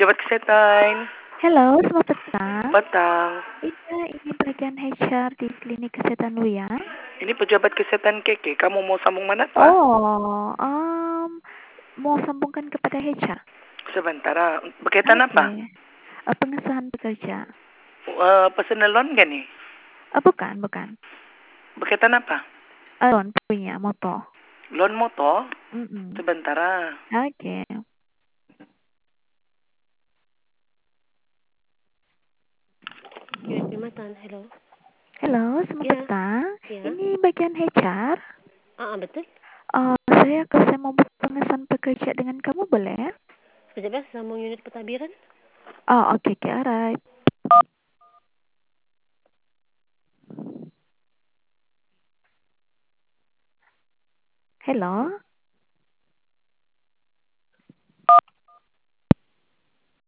Pejabat kesehatan. Halo, selamat petang. Petang. Iya, ini bagian HR di klinik kesehatan Luya. Ini pejabat kesehatan Keke. Kamu mau sambung mana, Pak? Oh, mau sambungkan kepada HR. Sebentar. Berkaitan apa? Pengesahan pekerja. Personal loan kan nih? Bukan. Berkaitan apa? Loan punya moto. Loan motor? Mm-mm. Sebentar. Oke. Unit Kecamatan, halo. Halo, selamat Ya. petang. Ya. Ini bagian HR. Betul. Saya mau pengesahan pekerja dengan kamu, boleh? Pejabat sambung unit petabiran. Oh, oke, alright. Hello.